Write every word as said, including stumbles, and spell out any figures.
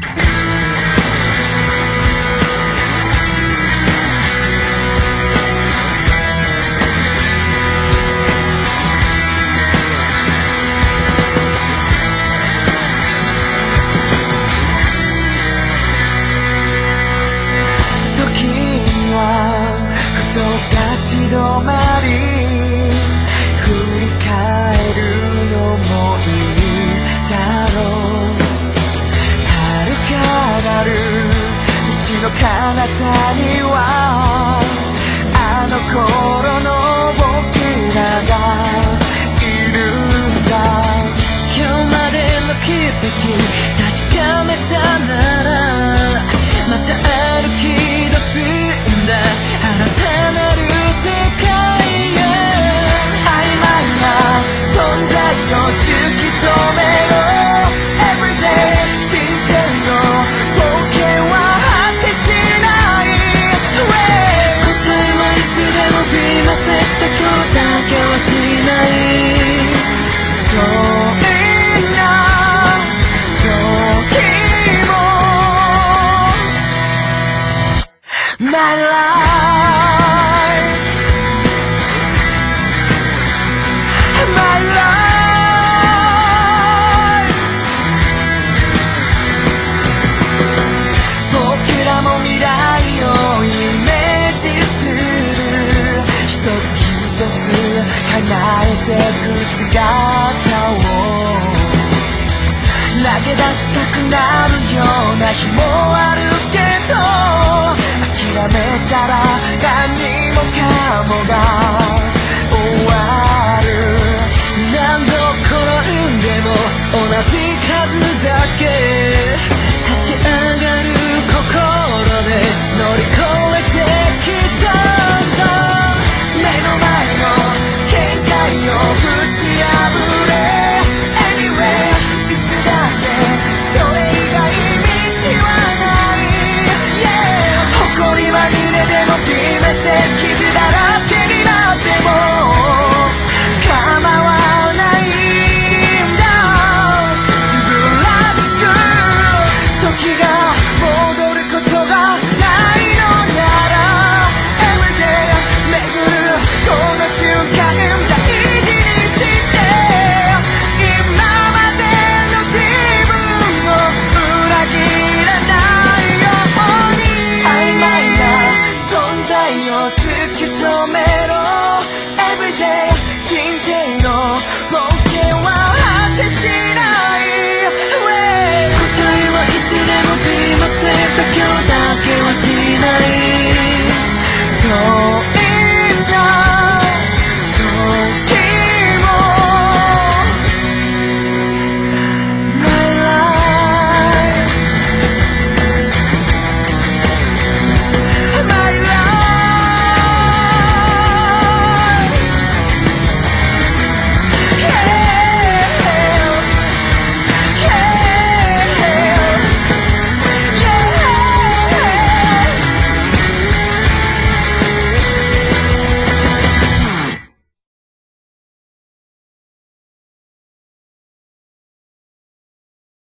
立ち止まり振り返るのもいいだろう。遥かなる道の彼方にはあの頃の僕らがいるんだ。今日までの奇跡確かめたならまた歩き出すんだ。新たなる世界へ曖昧な存在を突き止めろ Everyday 人生の冒険は果てしない、Way、 答えはいつでもビマせた今日だけはしない遠いな時も My life叶えてく姿を投げ出したくなるような日もあるけど諦めたら何もかもが終わる。何度転んでも同じ数だけ